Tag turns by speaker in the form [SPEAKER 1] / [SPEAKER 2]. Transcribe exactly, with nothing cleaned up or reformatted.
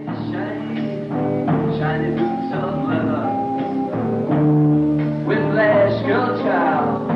[SPEAKER 1] Shiny, shiny boots of leather, whiplash girl child.